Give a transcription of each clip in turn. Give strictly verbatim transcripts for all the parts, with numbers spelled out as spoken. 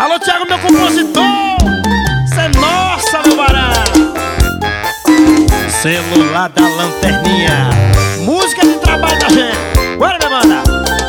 Alô, Thiago, meu compositor. Cê é nossa, meu barão. Celular da lanterninha. Música de trabalho da gente. Bora, minha banda.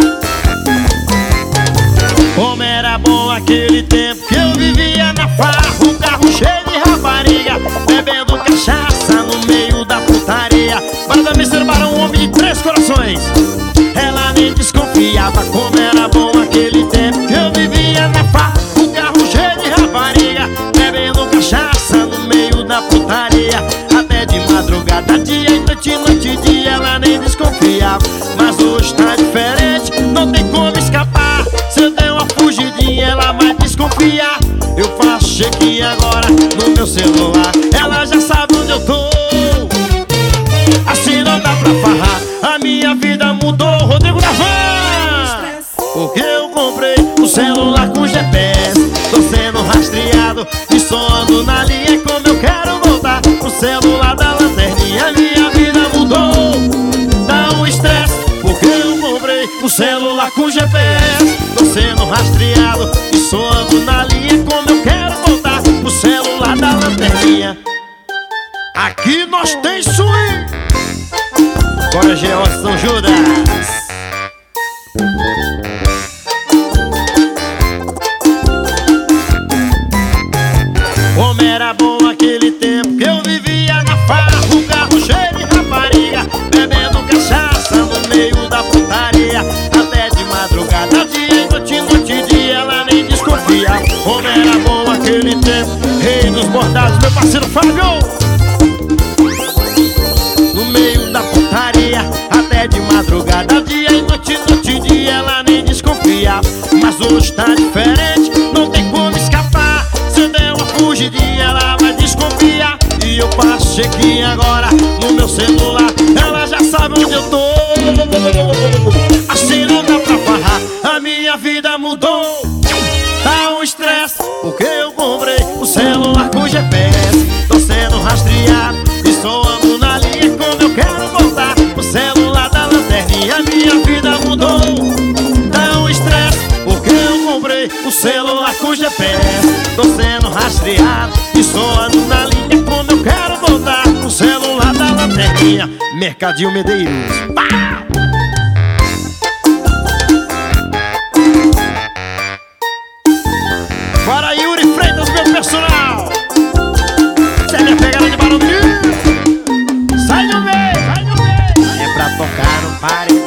Como era bom aquele tempo que eu vivia na farra, um carro cheio de rapariga, bebendo cachaça no meio da putaria. Para da mister Barão, um homem de três corações. Ela nem desconfiava como era bom aquele tempo que eu vivia na farra, um carro cheio de rapariga, bebendo cachaça no meio da putaria. Até de madrugada, dia e noite, noite e dia, ela nem desconfiava. Mas hoje tá diferente, não tem como escapar. Se eu der uma fugidinha, ela vai desconfiar. Eu faço check-in agora no meu celular, ela já sabe onde eu tô. Assim não dá pra farrar, a minha vida mudou. Rodrigo da Van, porque eu comprei um celular com G P S. Tô sendo rastreado e só ando na linha como eu quero voltar. O celular da lanterninha, minha vida mudou. Dá um estresse, porque eu comprei um celular com G P S. Tô sendo rastreado e só ando na linha como eu quero voltar. O celular da lanterninha. Aqui nós tem swing. Bora, Geó São Judas. Como era bom aquele tempo que eu vivia na farra, um carro cheio de rapariga, bebendo cachaça no meio da putaria. Até de madrugada, dia e noite, noite e dia, ela nem desconfia. Como era bom aquele tempo, rei dos bordados, meu parceiro Fábio. No meio da putaria, até de madrugada, dia e noite, noite e dia, ela nem desconfia. Mas hoje tá diferente, não tem como escapar. Se eu der uma fugidinha, ela vai desconfiar. E eu passo check-in agora no meu celular, ela já sabe onde eu tô. Assim não dá pra farrar, a minha vida mudou. Tá um estresse, porque eu comprei um celular com G P S. Tô sendo rastreado e só ando na linha como eu quero voltar. O celular da lanterninha, minha vida mudou. Tá um estresse, porque eu comprei um celular com G P S. Tô sendo rastreado e só ando na linha como eu quero voltar. O celular da lanterninha, Mercadinho Medeiros. Pá! Bora, Yuri Freitas, meu personal. Você é minha pegada de Barão do Rio. Sai do meio, sai do meio. É pra tocar no pare.